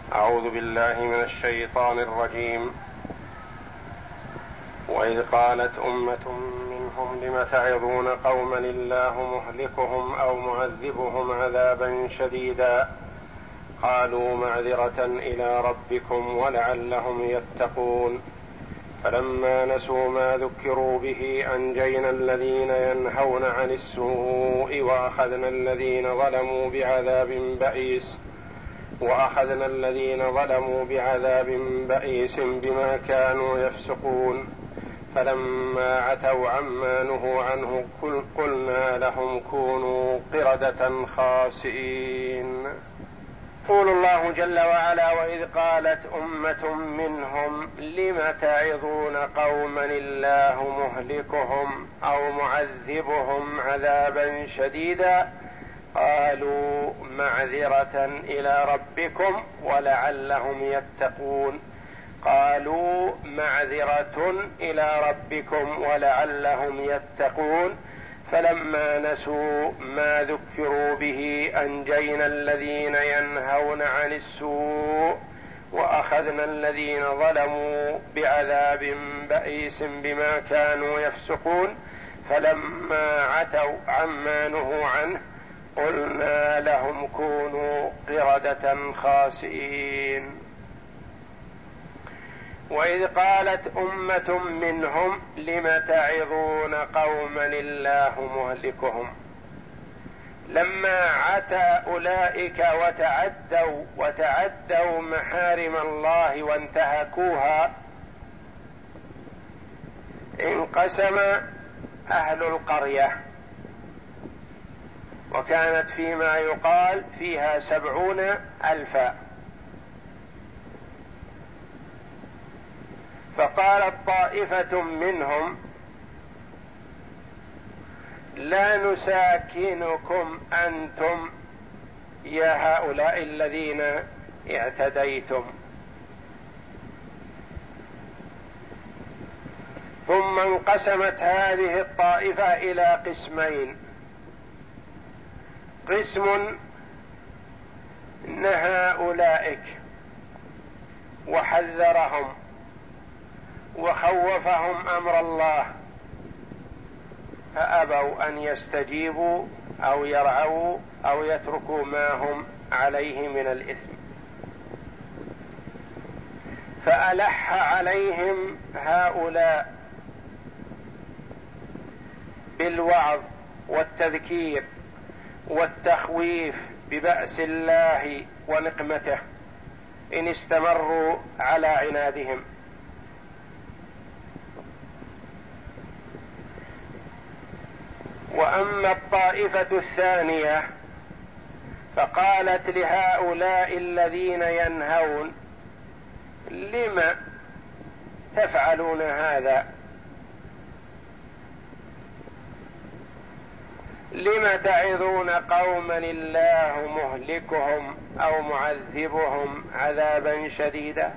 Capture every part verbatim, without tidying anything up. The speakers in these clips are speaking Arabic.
أعوذ بالله من الشيطان الرجيم. وإذ قالت أمة منهم لم تعظون قوما الله مهلكهم أو معذبهم عذابا شديدا قالوا معذرة إلى ربكم ولعلهم يتقون فلما نسوا ما ذكروا به أنجينا الذين ينهون عن السوء وأخذنا الذين ظلموا بعذاب بئيس وأخذنا الذين ظلموا بعذاب بئيس بما كانوا يفسقون فلما عتوا عما نهوا عنه قلنا لهم كونوا قردة خاسئين. يقول الله جل وعلا: وإذ قالت أمة منهم لم تعظون قوما الله مهلكهم أو معذبهم عذابا شديدا قالوا معذرة إلى ربكم ولعلهم يتقون قالوا معذرة إلى ربكم ولعلهم يتقون فلما نسوا ما ذكروا به أنجينا الذين ينهون عن السوء وأخذنا الذين ظلموا بعذاب بئيس بما كانوا يفسقون فلما عتوا عما نهوا عنه قلنا لهم كونوا قردة خاسئين. وإذ قالت أمة منهم لم تعظون قوما الله مهلكهم لما عتى أولئك وتعدوا وتعدوا محارم الله وانتهكوها انقسم أهل القرية، وكانت فيما يقال فيها سبعون ألفا، فقالت طائفة منهم لا نساكنكم أنتم يا هؤلاء الذين اعتديتم. ثم انقسمت هذه الطائفة إلى قسمين: قسم نهى أولئك وحذرهم وخوفهم أمر الله فأبوا أن يستجيبوا أو يرعوا أو يتركوا ما هم عليه من الإثم، فألح عليهم هؤلاء بالوعظ والتذكير والتخويف ببأس الله ونقمته إن استمروا على عنادهم. وأما الطائفة الثانية فقالت لهؤلاء الذين ينهون لم تفعلون هذا، لم تعظون قوما الله مهلكهم أو معذبهم عذابا شديدا،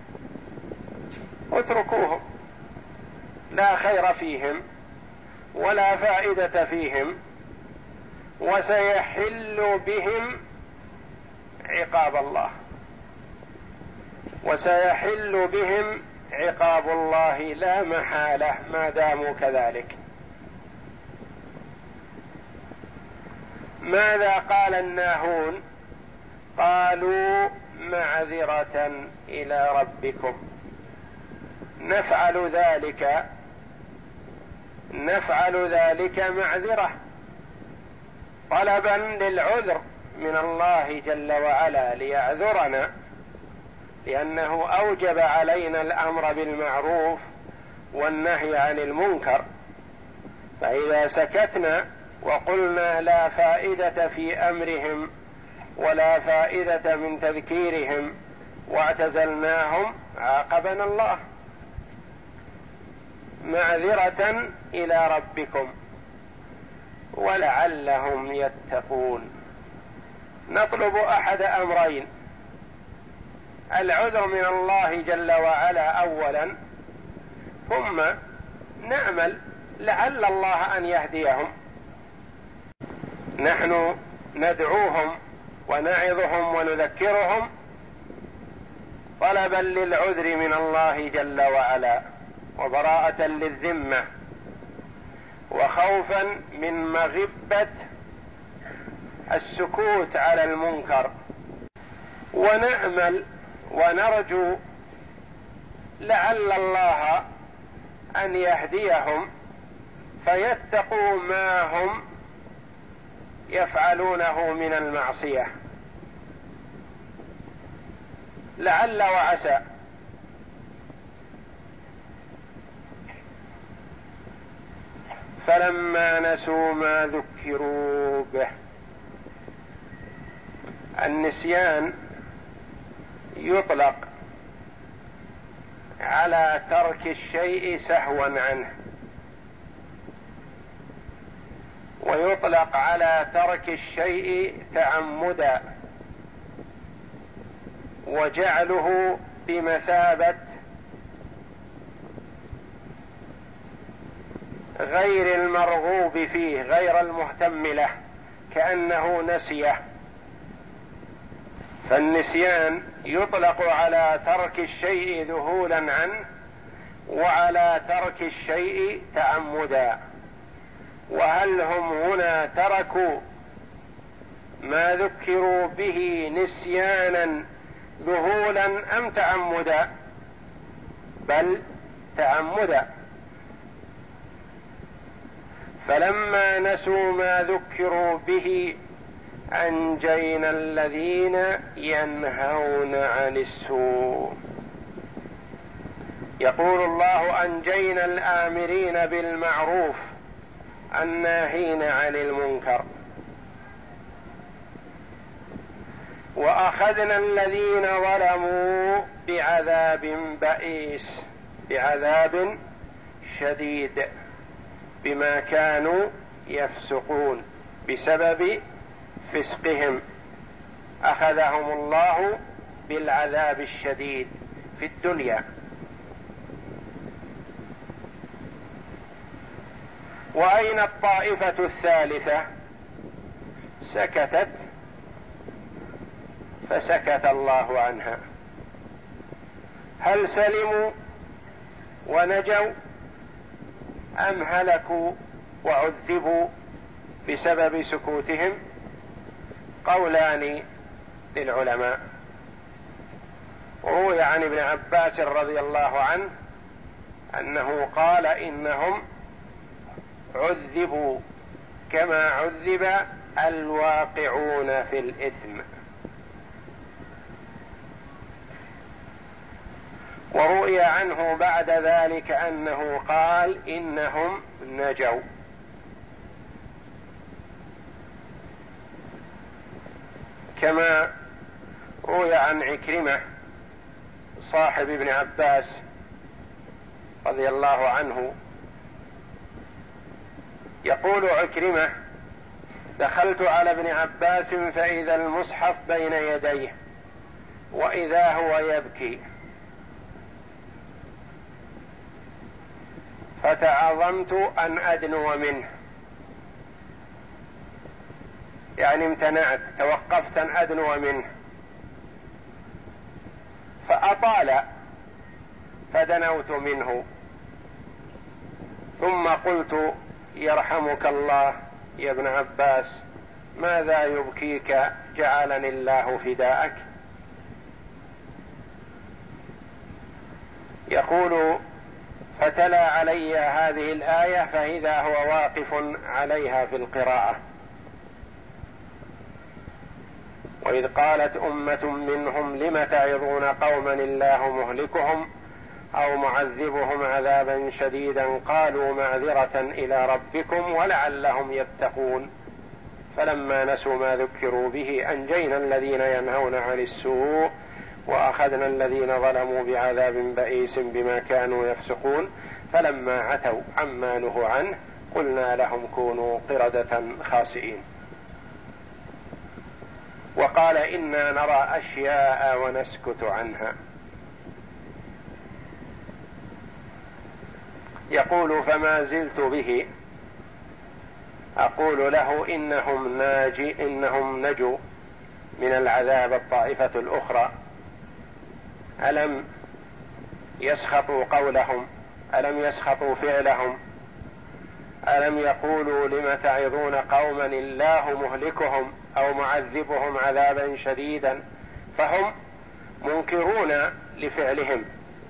اتركوهم لا خير فيهم ولا فائدة فيهم وسيحل بهم عقاب الله وسيحل بهم عقاب الله لا محالة ما داموا كذلك. ماذا قال الناهون؟ قالوا معذرة إلى ربكم، نفعل ذلك نفعل ذلك معذرة طلبا للعذر من الله جل وعلا ليعذرنا، لأنه أوجب علينا الأمر بالمعروف والنهي عن المنكر، فإذا سكتنا وقلنا لا فائدة في أمرهم ولا فائدة من تذكيرهم واعتزلناهم عاقبنا الله. معذرة إلى ربكم ولعلهم يتقون. نطلب أحد أمرين: العذر من الله جل وعلا أولا، ثم نأمل لعل الله أن يهديهم. نحن ندعوهم ونعظهم ونذكرهم طلبا للعذر من الله جل وعلا وبراءة للذمة وخوفا من مغبة السكوت على المنكر، ونأمل ونرجو لعل الله أن يهديهم فيتقوا ما هم يفعلونه من المعصية، لعل وعسى. فلما نسوا ما ذكروا به. النسيان يطلق على ترك الشيء سهوا عنه، ويطلق على ترك الشيء تعمدا، وجعله بمثابة غير المرغوب فيه، غير المهتم له، كأنه نسيه. فالنسيان يطلق على ترك الشيء ذهولا عنه، وعلى ترك الشيء تعمدا. وهل هم هنا تركوا ما ذكروا به نسيانا ذهولا أم تعمدا؟ بل تعمدا. فلما نسوا ما ذكروا به أنجينا الذين ينهون عن السوء. يقول الله: أنجينا الآمرين بالمعروف الناهين عن المنكر، وأخذنا الذين ظلموا بعذاب بئيس، بعذاب شديد، بما كانوا يفسقون، بسبب فسقهم أخذهم الله بالعذاب الشديد في الدنيا. وأين الطائفة الثالثة؟ سكتت فسكت الله عنها. هل سلموا ونجوا أم هلكوا وعذبوا بسبب سكوتهم؟ قولان للعلماء. روي عن ابن عباس رضي الله عنه أنه قال: إنهم عذبوا كما عذب الواقعون في الإثم. وروي عنه بعد ذلك أنه قال: إنهم نجوا. كما روي عن عكرمة صاحب ابن عباس رضي الله عنه، يقول عكرمة: دخلت على ابن عباس فإذا المصحف بين يديه وإذا هو يبكي، فتعظمت أن أدنو منه، يعني امتنعت، توقفت أن أدنو منه، فأطال فدنوت منه، ثم قلت: يرحمك الله يا ابن عباس، ماذا يبكيك؟ جعلني الله فداءك. يقول: فتلا علي هذه الآية فإذا هو واقف عليها في القراءة: وإذ قالت أمة منهم لم تعظون قوما الله مهلكهم أو معذبهم عذابا شديدا قالوا معذرة إلى ربكم ولعلهم يتقون. فلما نسوا ما ذكروا به أنجينا الذين ينهون عن السوء وأخذنا الذين ظلموا بعذاب بئيس بما كانوا يفسقون. فلما عتوا عما نهوا عنه قلنا لهم كونوا قردة خاسئين. وقال: إنا نرى أشياء ونسكت عنها. يقول: فما زلت به أقول له إنهم ناجي إنهم نجوا من العذاب الطائفة الأخرى ألم يسخطوا قولهم؟ ألم يسخطوا فعلهم؟ ألم يقولوا لم تعظون قوما الله مهلكهم أو معذبهم عذابا شديدا؟ فهم منكرون لفعلهم.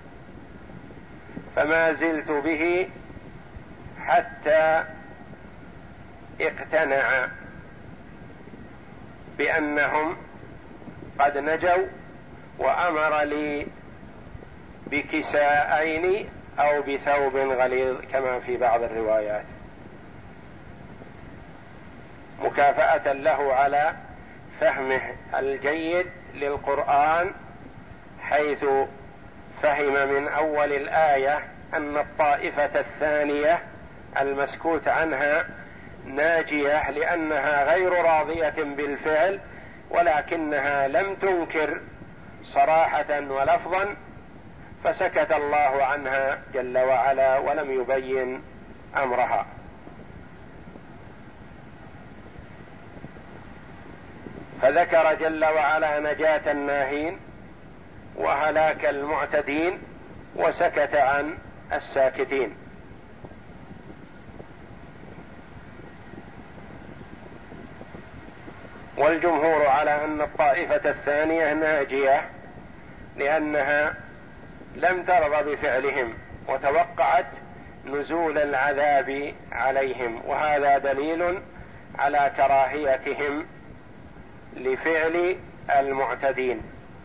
فما زلت به حتى اقتنع بأنهم قد نجوا، وأمر لي بكساءين أو بثوب غليظ كما في بعض الروايات، مكافأة له على فهمه الجيد للقرآن، حيث فهم من أول الآية أن الطائفة الثانية المسكوت عنها ناجية لأنها غير راضية بالفعل، ولكنها لم تنكر صراحة ولفظا، فسكت الله عنها جل وعلا ولم يبين أمرها. فذكر جل وعلا نجاة الناهين وهلاك المعتدين، وسكت عن الساكتين. والجمهور على أن الطائفة الثانية ناجية لأنها لم ترضى بفعلهم وتوقعت نزول العذاب عليهم، وهذا دليل على كراهيتهم لفعل المعتدين.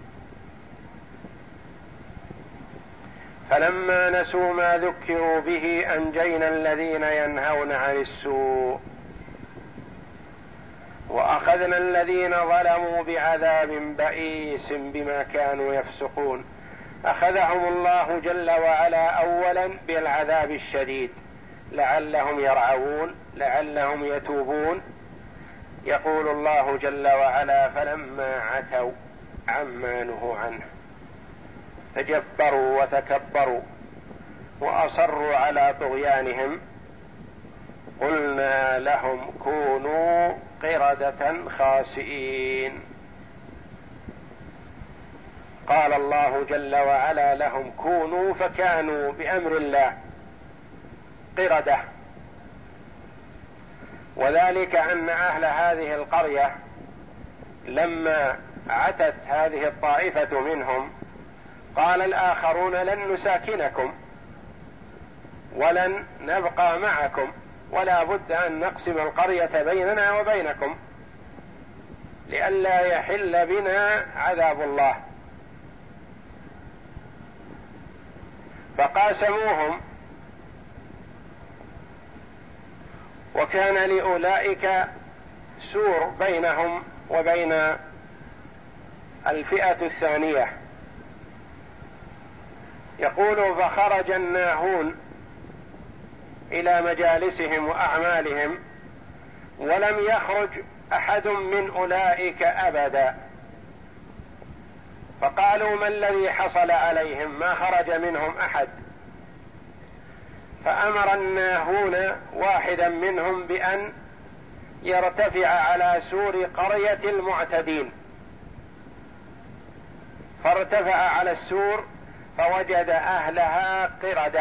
فلما نسوا ما ذكروا به أنجينا الذين ينهون عن السوء وأخذنا الذين ظلموا بعذاب بئيس بما كانوا يفسقون. أخذهم الله جل وعلا أولا بالعذاب الشديد لعلهم يرعون، لعلهم يتوبون. يقول الله جل وعلا: فلما عتوا عما نهوا عنه تجبروا وتكبروا وأصروا على طغيانهم قلنا لهم كونوا قردة خاسئين. قال الله جل وعلا لهم كونوا، فكانوا بأمر الله قردة، وذلك أن أهل هذه القرية لما عتت هذه الطائفة منهم قال الآخرون لن نساكنكم ولن نبقى معكم، ولا بد أن نقسم القرية بيننا وبينكم لئلا يحل بنا عذاب الله. فقاسموهم، وكان لأولئك سور بينهم وبين الفئة الثانية. يقول: فخرج الناهون إلى مجالسهم وأعمالهم ولم يخرج أحد من أولئك أبدا، فقالوا: ما الذي حصل عليهم؟ ما خرج منهم أحد. فأمر الناهون واحدا منهم بأن يرتفع على سور قرية المعتدين، فارتفع على السور فوجد أهلها قردة،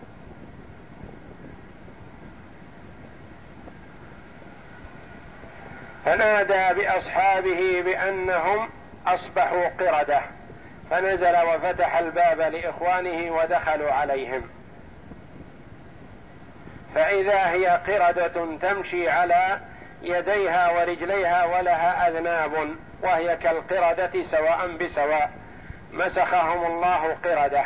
فنادى بأصحابه بأنهم أصبحوا قردة، فنزل وفتح الباب لإخوانه ودخلوا عليهم، فإذا هي قردة تمشي على يديها ورجليها ولها أذناب وهي كالقردة سواء بسواء، مسخهم الله قردة.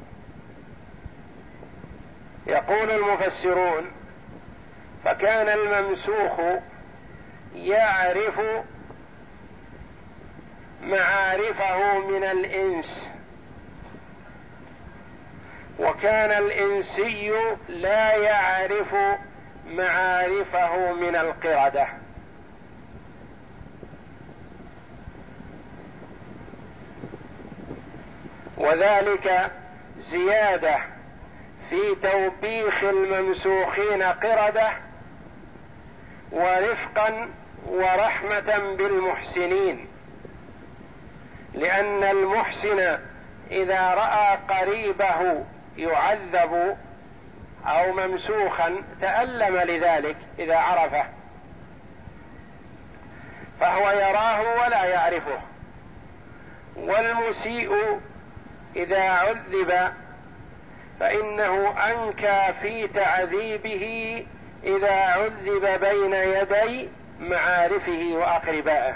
يقول المفسرون: فكان الممسوخ يعرف معارفه من الإنس، وكان الإنسي لا يعرف معارفه من القردة. وذلك زيادة في توبيخ الممسوخين قردة ورفقا ورحمة بالمحسنين، لأن المحسن إذا رأى قريبه يعذب أو ممسوخا تألم لذلك إذا عرفه، فهو يراه ولا يعرفه. والمسيء إذا عذب فإنه أنكى في تعذيبه إذا عذب بين يدي معارفه وأقربائه.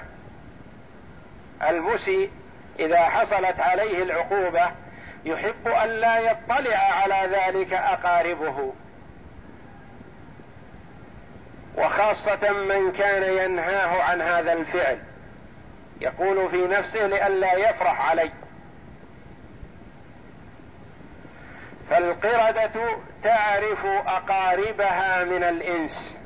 المسيء إذا حصلت عليه العقوبة يحب أن لا يطلع على ذلك أقاربه، وخاصة من كان ينهاه عن هذا الفعل، يقول في نفسه لئلا يفرح عليه. فالقردة تعرف أقاربها من الإنس،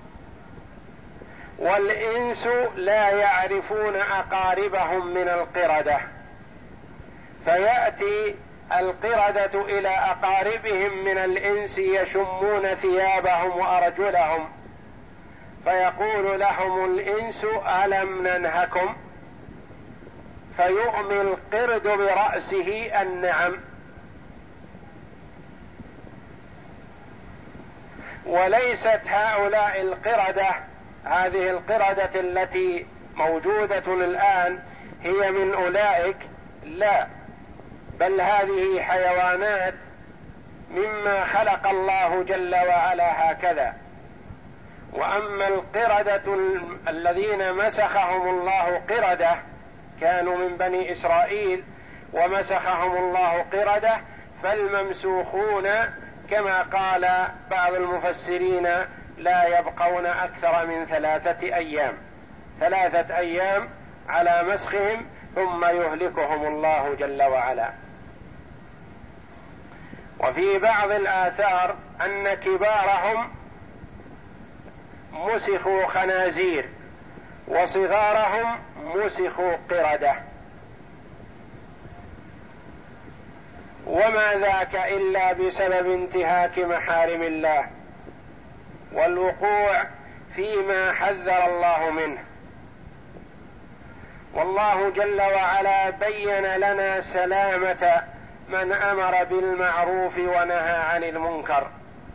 والإنس لا يعرفون أقاربهم من القردة، فيأتي القردة إلى أقاربهم من الإنس يشمون ثيابهم وأرجلهم، فيقول لهم الإنس ألم ننهكم؟ فيؤمي القرد برأسه النعم. وليست هؤلاء القردة، هذه القردة التي موجودة الآن هي من أولئك، لا، بل هذه حيوانات مما خلق الله جل وعلا هكذا. وأما القردة الذين مسخهم الله قردة، كانوا من بني إسرائيل ومسخهم الله قردة، فالممسوخون كما قال بعض المفسرين لا يبقون أكثر من ثلاثة أيام، ثلاثة أيام على مسخهم ثم يهلكهم الله جل وعلا. وفي بعض الآثار أن كبارهم مسخوا خنازير وصغارهم مسخوا قردة، وما ذاك إلا بسبب انتهاك محارم الله والوقوع فيما حذر الله منه. والله جل وعلا بين لنا سلامة من أمر بالمعروف ونهى عن المنكر،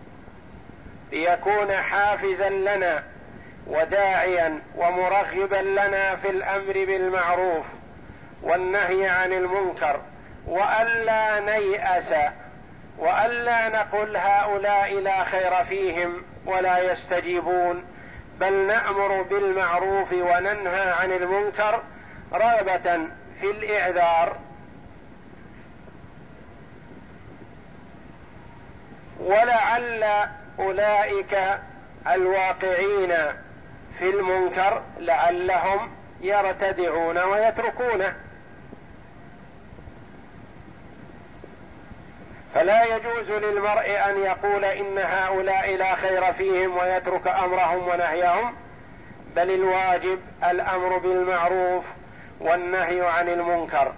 ليكون حافزا لنا وداعيا ومرغبا لنا في الأمر بالمعروف والنهي عن المنكر، وألا نيأس وألا نقل هؤلاء لا خير فيهم ولا يستجيبون، بل نأمر بالمعروف وننهى عن المنكر رغبة في الإعذار، ولعل أولئك الواقعين في المنكر لعلهم يرتدعون ويتركونه. فلا يجوز للمرء أن يقول إن هؤلاء لا خير فيهم ويترك أمرهم ونهيهم، بل الواجب الأمر بالمعروف والنهي عن المنكر.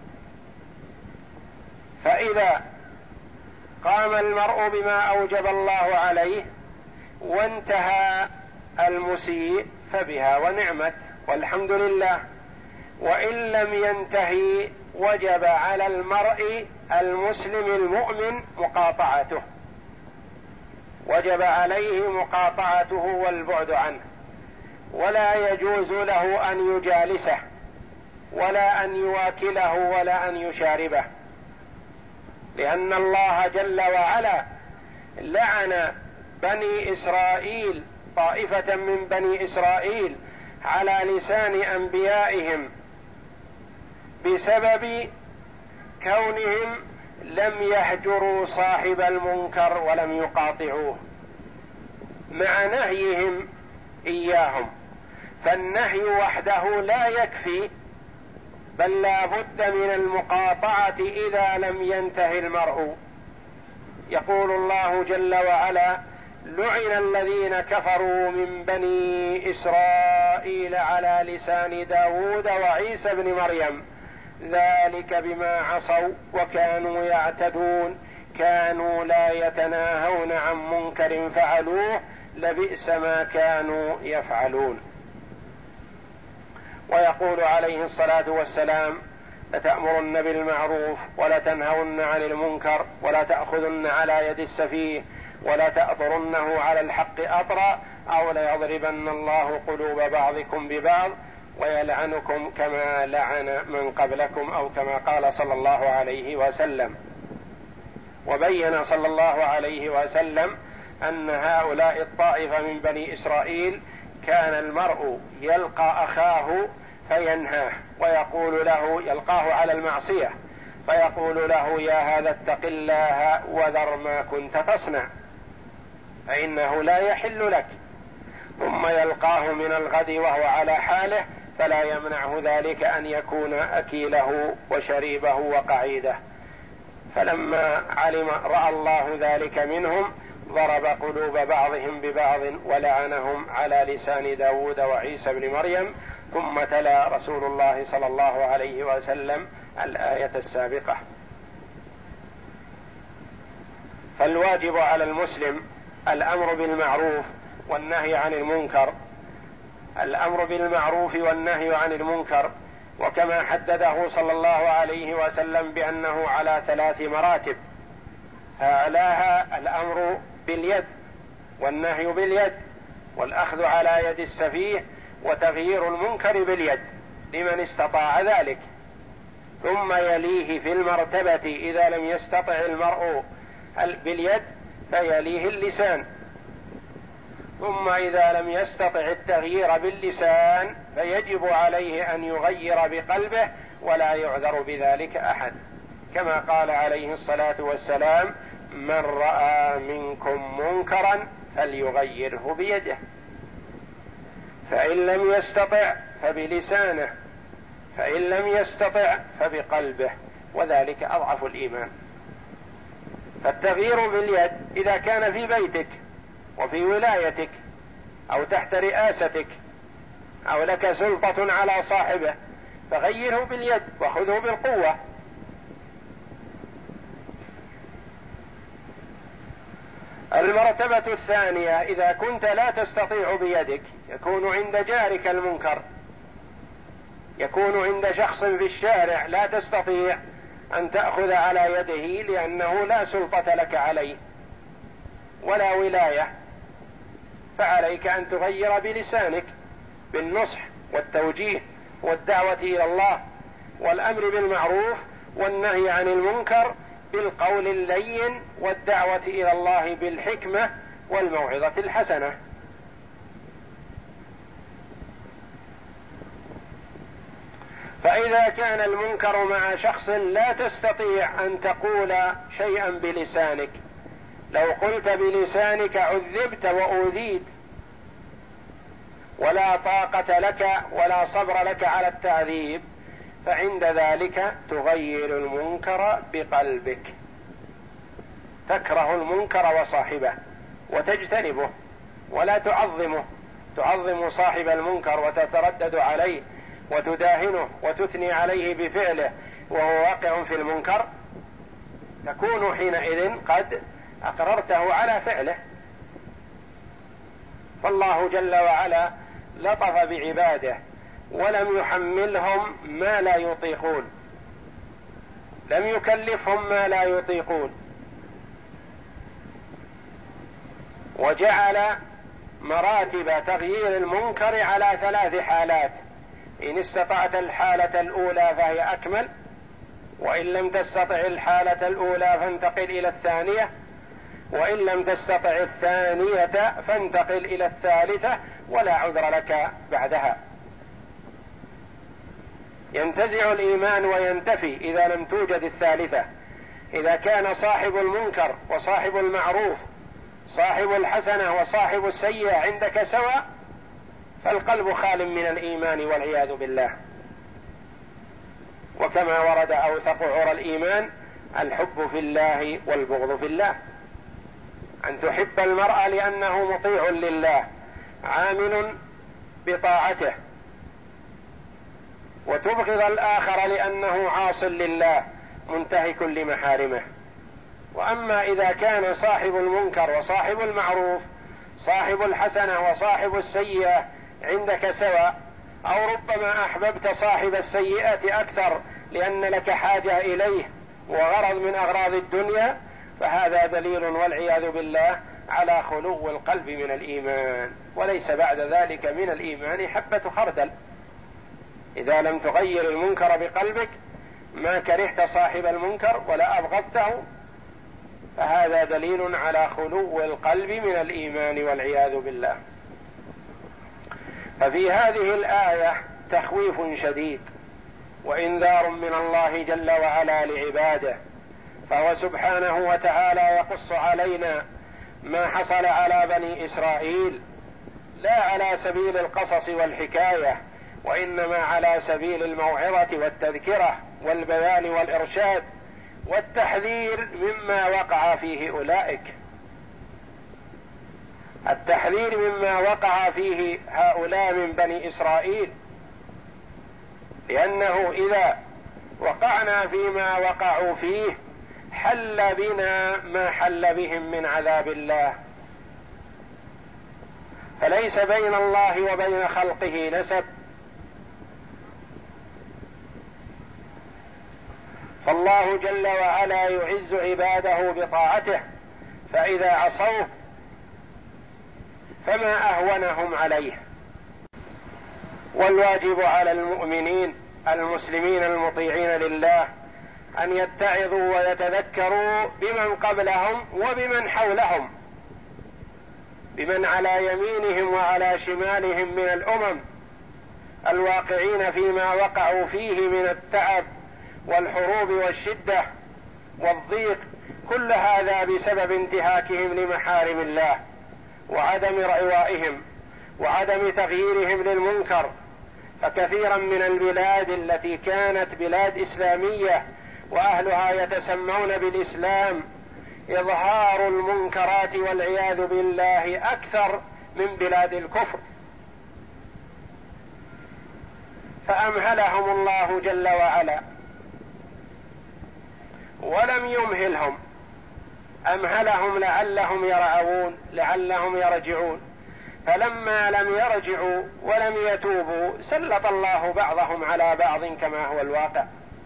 فإذا قام المرء بما أوجب الله عليه وانتهى المسيء فبها ونعمت والحمد لله، وإن لم ينتهي وجب على المرء المسلم المؤمن مقاطعته، وجب عليه مقاطعته والبعد عنه، ولا يجوز له أن يجالسه ولا أن يواكله ولا أن يشاربه، لأن الله جل وعلا لعن بني إسرائيل، طائفة من بني إسرائيل، على لسان أنبيائهم بسبب كونهم لم يهجروا صاحب المنكر ولم يقاطعوه مع نهيهم إياهم. فالنهي وحده لا يكفي، بل لا بد من المقاطعة إذا لم ينتهي المرء. يقول الله جل وعلا: لعن الذين كفروا من بني إسرائيل على لسان داود وعيسى بن مريم ذلك بما عصوا وكانوا يعتدون كانوا لا يتناهون عن منكر فعلوه لبئس ما كانوا يفعلون. ويقول عليه الصلاة والسلام: لتأمرن بالمعروف ولتنهون عن المنكر ولا تأخذن على يد السفيه ولا تأطرنه على الحق أطرا أو ليضربن الله قلوب بعضكم ببعض ويلعنكم كما لعن من قبلكم أو كما قال صلى الله عليه وسلم. وبين صلى الله عليه وسلم أن هؤلاء الطائفة من بني إسرائيل كان المرء يلقى أخاه فينهاه ويقول له، يلقاه على المعصية فيقول له يا هذا اتق الله وذر ما كنت تصنع فإنه لا يحل لك، ثم يلقاه من الغد وهو على حاله فلا يمنعه ذلك أن يكون أكيله وشريبه وقعيده. فلما علم رأى الله ذلك منهم ضرب قلوب بعضهم ببعض ولعنهم على لسان داود وعيسى بن مريم. ثم تلا رسول الله صلى الله عليه وسلم الآية السابقة. فالواجب على المسلم الأمر بالمعروف والنهي عن المنكر، الأمر بالمعروف والنهي عن المنكر، وكما حدده صلى الله عليه وسلم بأنه على ثلاث مراتب: أعلاها الأمر باليد والنهي باليد والأخذ على يد السفيه وتغيير المنكر باليد لمن استطاع ذلك، ثم يليه في المرتبة إذا لم يستطع المرء باليد فيليه اللسان، ثم إذا لم يستطع التغيير باللسان فيجب عليه أن يغير بقلبه ولا يعذر بذلك أحد، كما قال عليه الصلاة والسلام: من رأى منكم منكرا فليغيره بيده، فإن لم يستطع فبلسانه، فإن لم يستطع فبقلبه، وذلك أضعف الإيمان. فالتغيير باليد إذا كان في بيتك وفي ولايتك أو تحت رئاستك أو لك سلطة على صاحبه فغيره باليد وخذه بالقوة. المرتبة الثانية: إذا كنت لا تستطيع بيدك، يكون عند جارك المنكر، يكون عند شخص في الشارع لا تستطيع أن تأخذ على يده لأنه لا سلطة لك عليه ولا ولاية، فعليك أن تغير بلسانك بالنصح والتوجيه والدعوة إلى الله والأمر بالمعروف والنهي عن المنكر بالقول اللين والدعوة إلى الله بالحكمة والموعظة الحسنة. فإذا كان المنكر مع شخص لا تستطيع أن تقول شيئا بلسانك، لو قلت بلسانك عذبت وأوذيت ولا طاقة لك ولا صبر لك على التعذيب، فعند ذلك تغير المنكر بقلبك، تكره المنكر وصاحبه وتجتنبه ولا تعظمه، تعظم صاحب المنكر وتتردد عليه وتداهنه وتثني عليه بفعله وهو واقع في المنكر، تكون حينئذ قد أقررته على فعله. فالله جل وعلا لطف بعباده ولم يحملهم ما لا يطيقون، لم يكلفهم ما لا يطيقون، وجعل مراتب تغيير المنكر على ثلاث حالات: إن استطعت الحالة الأولى فهي أكمل، وإن لم تستطع الحالة الأولى فانتقل إلى الثانية، وإن لم تستطع الثانية فانتقل إلى الثالثة ولا عذر لك بعدها. ينتزع الإيمان وينتفي إذا لم توجد الثالثة. إذا كان صاحب المنكر وصاحب المعروف، صاحب الحسنة وصاحب السيئة عندك سواء، فالقلب خال من الإيمان والعياذ بالله. وكما ورد أوثق عرى الإيمان: الحب في الله والبغض في الله، أن تحب المرء لأنه مطيع لله عامل بطاعته، وتبغض الآخر لأنه عاص لله منتهك لمحارمه. وأما إذا كان صاحب المنكر وصاحب المعروف، صاحب الحسنة وصاحب السيئة عندك سواء، أو ربما أحببت صاحب السيئة أكثر لأن لك حاجة إليه وغرض من أغراض الدنيا، فهذا دليل والعياذ بالله على خلو القلب من الإيمان، وليس بعد ذلك من الإيمان حبة خردل. إذا لم تغير المنكر بقلبك، ما كرهت صاحب المنكر ولا أبغضته، فهذا دليل على خلو القلب من الإيمان والعياذ بالله. ففي هذه الآية تخويف شديد وإنذار من الله جل وعلا لعباده، فهو سبحانه وتعالى يقص علينا ما حصل على بني إسرائيل، لا على سبيل القصص والحكاية، وإنما على سبيل الموعظة والتذكرة والبيان والإرشاد والتحذير مما وقع فيه أولئك، التحذير مما وقع فيه هؤلاء من بني إسرائيل، لأنه إذا وقعنا فيما وقعوا فيه حل بنا ما حل بهم من عذاب الله، فليس بين الله وبين خلقه نسب، فالله جل وعلا يعز عباده بطاعته، فإذا عصوه فما أهونهم عليه. والواجب على المؤمنين المسلمين المطيعين لله أن يتعظوا ويتذكروا بمن قبلهم وبمن حولهم، بمن على يمينهم وعلى شمالهم من الأمم الواقعين فيما وقعوا فيه من التعب والحروب والشدة والضيق، كل هذا بسبب انتهاكهم لمحارم الله وعدم رعوائهم وعدم تغييرهم للمنكر. فكثيرا من البلاد التي كانت بلاد إسلامية وأهلها يتسمون بالإسلام إظهار المنكرات والعياذ بالله أكثر من بلاد الكفر، فأمهلهم الله جل وعلا ولم يمهلهم، أمهلهم لعلهم يرعون لعلهم يرجعون، فلما لم يرجعوا ولم يتوبوا سلط الله بعضهم على بعض كما هو الواقع.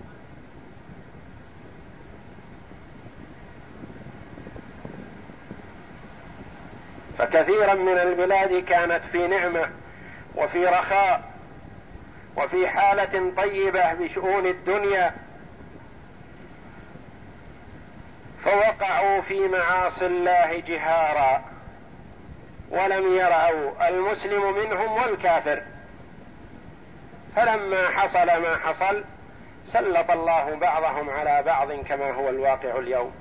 فكثيرا من البلاد كانت في نعمة وفي رخاء وفي حالة طيبة بشؤون الدنيا، فوقعوا في معاصي الله جهارا ولم يرعوا المسلم منهم والكافر، فلما حصل ما حصل سلط الله بعضهم على بعض كما هو الواقع اليوم.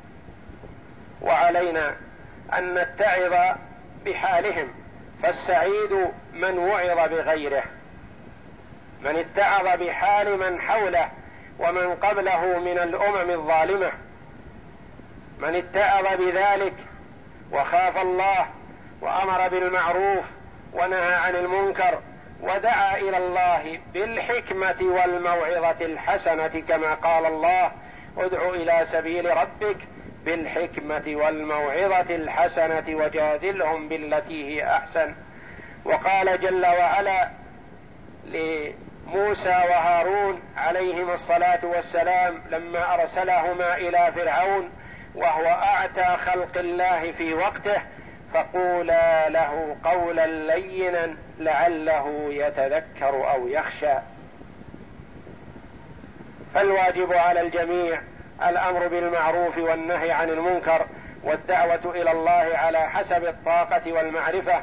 وعلينا أن نتعظ بحالهم، فالسعيد من وعظ بغيره، من اتعظ بحال من حوله ومن قبله من الأمم الظالمة، من اتعظ بذلك وخاف الله وأمر بالمعروف ونهى عن المنكر ودعا إلى الله بالحكمة والموعظة الحسنة، كما قال الله: ادع إلى سبيل ربك بالحكمة والموعظة الحسنة وجادلهم بالتي هي أحسن. وقال جل وعلا لموسى وهارون عليهما الصلاة والسلام لما أرسلهما إلى فرعون وهو أعتى خلق الله في وقته: فقولا له قولا لينا لعله يتذكر أو يخشى. فالواجب على الجميع الأمر بالمعروف والنهي عن المنكر والدعوة إلى الله على حسب الطاقة والمعرفة،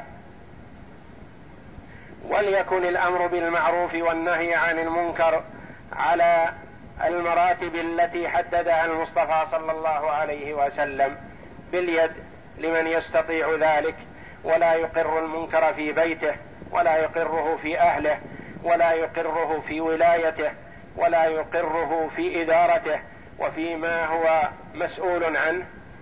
وليكن الأمر بالمعروف والنهي عن المنكر على المراتب التي حددها المصطفى صلى الله عليه وسلم باليد لمن يستطيع ذلك، ولا يقر المنكر في بيته ولا يقره في أهله ولا يقره في ولايته ولا يقره في إدارته وفيما هو مسؤول عنه.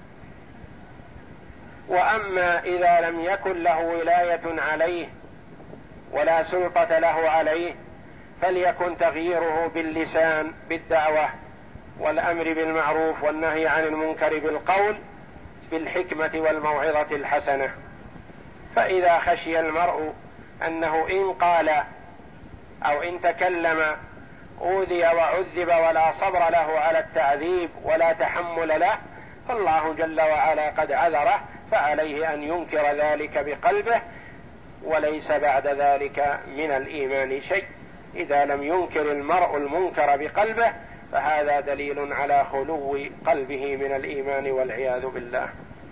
وأما إذا لم يكن له ولاية عليه ولا سلطة له عليه فليكن تغييره باللسان بالدعوة والأمر بالمعروف والنهي عن المنكر بالقول بالحكمة والموعظة الحسنة. فإذا خشي المرء أنه إن قال أو إن تكلم أوذي وعذب ولا صبر له على التعذيب ولا تحمل له، فالله جل وعلا قد عذره، فعليه أن ينكر ذلك بقلبه، وليس بعد ذلك من الإيمان شيء. إذا لم ينكر المرء المنكر بقلبه فهذا دليل على خلو قلبه من الإيمان والعياذ بالله.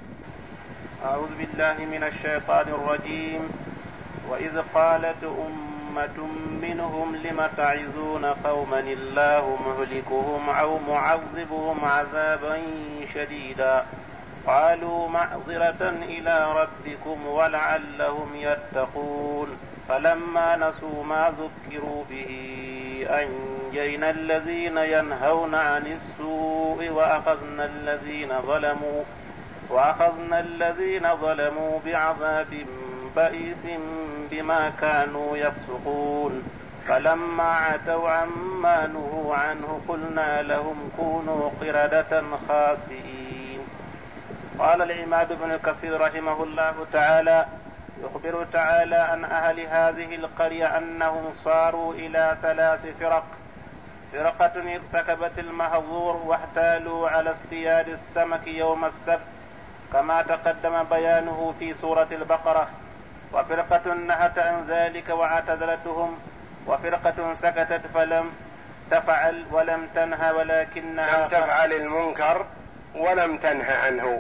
أعوذ بالله من الشيطان الرجيم. وإذ قالت أمة منهم لم تعظون قوما الله مهلكهم أو معذبهم عذابا شديدا قالوا معذرة إلى ربكم ولعلهم يتقون فلما نسوا ما ذكروا به أنجينا الذين ينهون عن السوء وأخذنا الذين ظلموا وأخذنا الذين ظلموا بعذاب بئيس بما كانوا يفسقون فلما عتوا عما نهوا عنه قلنا لهم كونوا قردة خاسئين. قال العماد بن كثير رحمه الله تعالى: يخبر تعالى عن أهل هذه القرية أنهم صاروا إلى ثلاث فرق: فرقة ارتكبت المحظور واحتالوا على اصطياد السمك يوم السبت كما تقدم بيانه في سورة البقرة، وفرقة نهت عن ذلك واعتزلتهم، وفرقة سكتت فلم تفعل ولم تنهى ولكنها لم تفعل المنكر ولم تنهى عنه،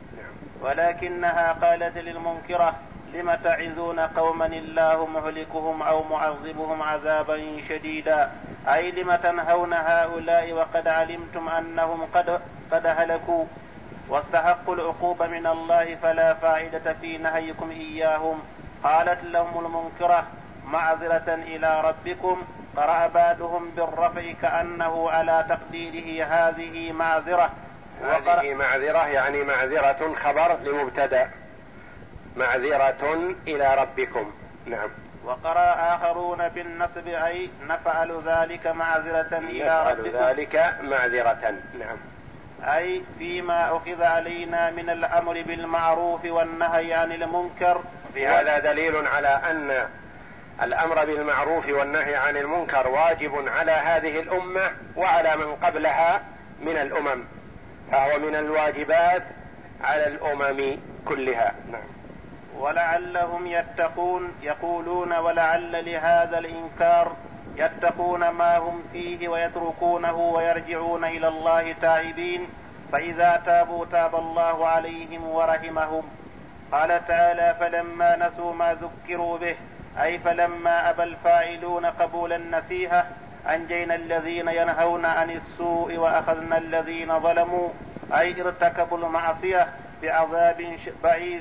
ولكنها قالت للمنكرة: لم تعظون قوما الله مهلكهم أو معذبهم عذابا شديدا، أي لم تنهون هؤلاء وقد علمتم أنهم قد, قد هلكوا واستحقوا العقوبة من الله فلا فائدة في نهيكم إياهم. قالت لهم المنكرة: معذرة إلى ربكم. قرأ بعضهم بالرفع كأنه على تقديره هذه معذرة، هذه معذرة يعني معذرة خبر لمبتدأ، معذرة إلى ربكم. نعم. وقرأ آخرون بالنصب أي نفعل ذلك معذرة إلى ربكم، ذلك معذرة. نعم. أي فيما أخذ علينا من الأمر بالمعروف والنهي عن المنكر. في هذا دليل على أن الأمر بالمعروف والنهي عن المنكر واجب على هذه الأمة وعلى من قبلها من الأمم، فهو من الواجبات على الأمم كلها. نعم. ولعلهم يتقون، يقولون ولعل لهذا الإنكار يتقون ما هم فيه ويتركونه ويرجعون إلى الله تائبين، فإذا تابوا تاب الله عليهم ورحمهم. قال تعالى: فلما نسوا ما ذكروا به، أي فلما أبى الفاعلون قبول النصيحة أنجينا الذين ينهون عن السوء وأخذنا الذين ظلموا، أي ارتكبوا المعصية بعذاب بئيس،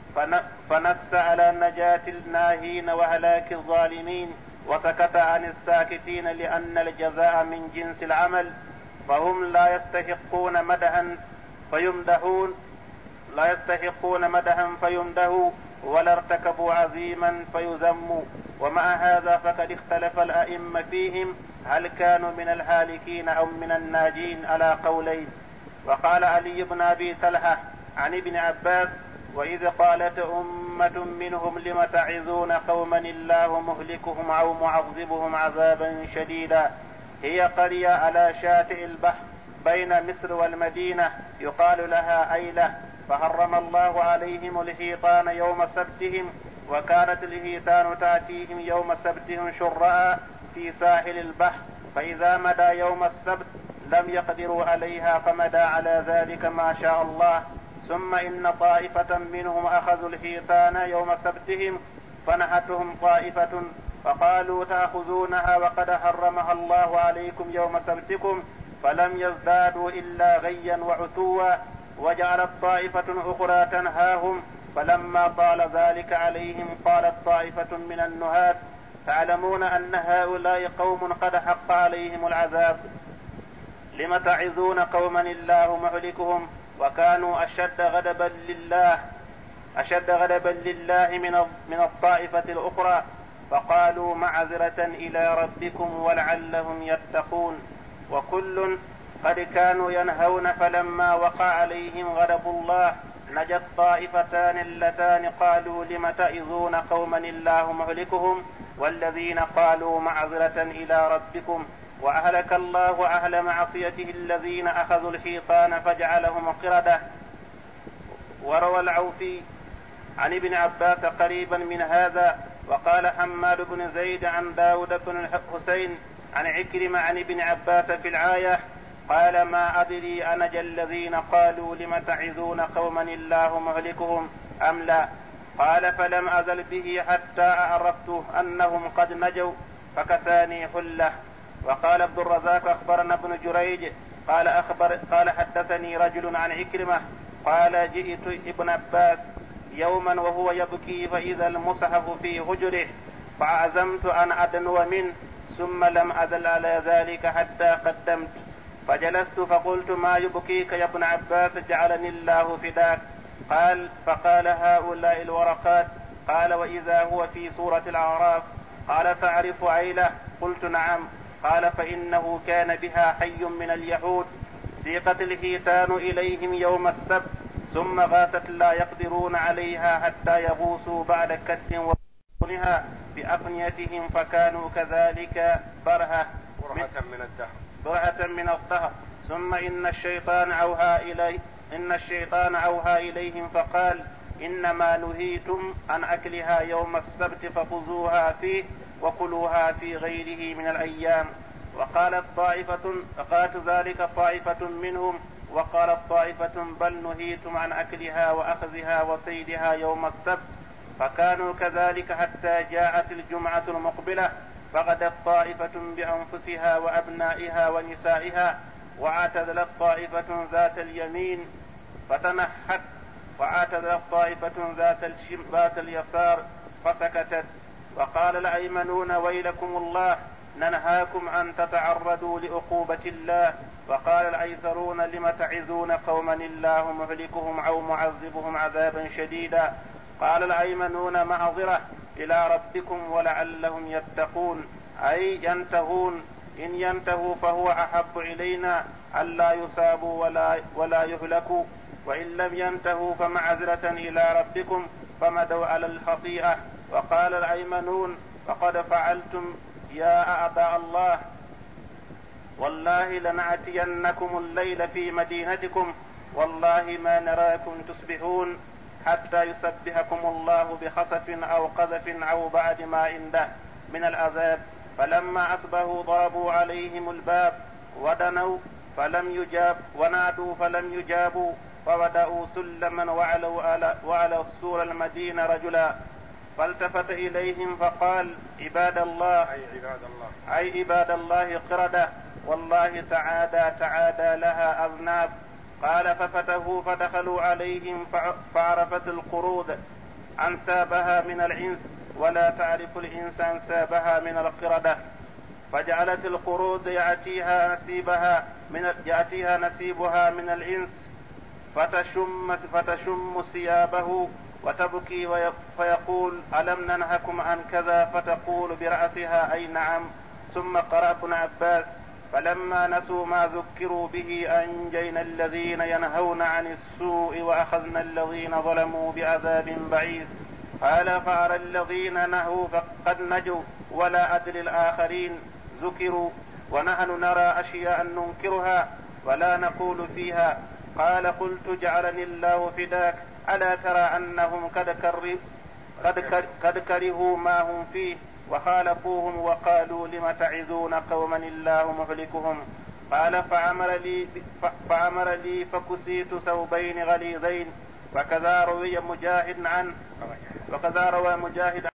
فنص على نجاة الناهين وهلاك الظالمين، وسكت عن الساكتين لأن الجزاء من جنس العمل، فهم لا يستحقون مدحا فيمدحون لا يستحقون مدحا فيمدحوا ولا ارتكبوا عظيما فيذموا. ومع هذا فقد اختلف الأئمة فيهم هل كانوا من الهالكين أو من الناجين على قولين. وقال علي بن أبي طلحة عن ابن عباس: وإذ قالت أمة منهم لم تعظون قوما الله مهلكهم أو معذبهم عذابا شديدا، هي قرية على شاطئ البحر بين مصر والمدينة يقال لها أيلة، فحرم الله عليهم الحيطان يوم سبتهم، وكانت الحيطان تأتيهم يوم سبتهم شرعا في ساحل البحر، فإذا مدى يوم السبت لم يقدروا عليها فمدى على ذلك ما شاء الله. ثم إن طائفة منهم أخذوا الحيطان يوم سبتهم فنهتهم طائفة فقالوا تأخذونها وقد حرمها الله عليكم يوم سبتكم، فلم يزدادوا إلا غيا وعتوا، وجعلت طائفة أخرى تنهاهم، فلما طال ذلك عليهم قالت طائفة من النهاة: تعلمون أن هؤلاء قوم قد حق عليهم العذاب، لم تعظون قوما الله مهلكهم، وكانوا أشد غضبا لله أشد غضبا لله من من الطائفة الأخرى، فقالوا معذرة إلى ربكم ولعلهم يتقون. وكل قد كانوا ينهون، فلما وقع عليهم غضب الله نجت طائفتان اللتان قالوا لم تعظون قوما الله مهلكهم، والذين قالوا معذرة إلى ربكم وأهلك الله أهل معصيته الذين أخذوا الحيطان فجعلهم قردة. وروى العوفي عن ابن عباس قريبا من هذا. وقال حماد بن زيد عن داود بن الحسين عن عكرمة عن ابن عباس في الآية قال ما أدري أنجى الذين قالوا لم تعظون قوما الله مهلكهم أم لا. قال فلم أزل به حتى عرفت أنهم قد نجوا فكساني حلة. وقال عبد الرزاق أخبرنا ابن جريج قال, أخبر قال حدثني رجل عن عكرمة قال جئت ابن عباس يوما وهو يبكي فإذا المصحف في هجره فعزمت أن أدنو منه ثم لم أزل على ذلك حتى قدمت فجلست فقلت ما يبكيك يا ابن عباس جعلني الله فداك. قال فقال هؤلاء الورقات. قال وإذا هو في سورة الأعراف. قال تعرف عيلة؟ قلت نعم. قال فإنه كان بها حي من اليهود سيقت الحيتان إليهم يوم السبت ثم غاست لا يقدرون عليها حتى يغوصوا بعد كد وبطنها بأفنيتهم فكانوا كذلك برهة من الدهر برهة من الدهر. ثم إن الشيطان أوحى إلي إن الشيطان أوحى إليهم فقال إنما نهيتم عن أكلها يوم السبت فخذوها فيه وكلوها في غيره من الأيام. وقالت طائفة فقالت ذلك طائفة منهم وقالت طائفة بل نهيتم عن أكلها وأخذها وصيدها يوم السبت فكانوا كذلك حتى جاءت الجمعة المقبلة فغدت طائفة بأنفسها وأبنائها ونسائها واعتزلت طائفة ذات اليمين فتنحت واعتزلت طائفة ذات اليسار فسكتت. وقال الأيمنون ويلكم الله ننهاكم أن تتعرضوا لعقوبة الله. وقال الأيسرون لم تعظون قوما الله مهلكهم أو معذبهم عذابا شديدا. قال الأيمنون معذرة إلى ربكم ولعلهم يتقون أي ينتهون إن ينتهوا فهو أحب إلينا ألا يصابوا ولا, ولا يهلكوا وإن لم ينتهوا فمعذرة إلى ربكم فمدوا على الخطيئة. وقال الأيمنون وقد فعلتم يا أعداء الله والله لنأتينكم الليل في مدينتكم والله ما نراكم تصبحون حتى يسبحكم الله بخسف أو قذف أو بعد ما عنده من العذاب. فلما أصبحوا ضربوا عليهم الباب ودنوا فلم يجاب ونادوا فلم يجابوا فودعوا سلما وعلوا على, وعلى السور المدينة رجلا فالتفت إليهم فقال عباد الله أي عباد الله, أي عباد الله قردة والله تعادى تعادى لها أذناب. قال ففتحوا فدخلوا عليهم فعرفت القرود أنسابها من الإنس ولا تعرف الإنس أنسابها من القردة فجعلت القرود يأتيها نسيبها من يأتيها نسيبها من الإنس فتشم فتشم ثيابه وتبكي فيقول ألم ننهكم عن كذا فتقول برأسها أي نعم. ثم قرأ ابن عباس فلما نسوا ما ذكروا به أنجينا الذين ينهون عن السوء وأخذنا الذين ظلموا بعذاب بعيد. قال فأرى الذين نهوا فقد نجوا ولا أدري الآخرين ذكروا ونحن نرى أشياء ننكرها ولا نقول فيها. قال قلت جعلني الله فداك ألا ترى أنهم قد, كره قد, قد كرهوا ما هم فيه وخالفوهم وقالوا لم تعظون قوما الله مهلكهم. قال فعمر لي, فعمر لي فكسيت ثوبين غليظين. وكذا روي مجاهد عن وكذا روى مجاهد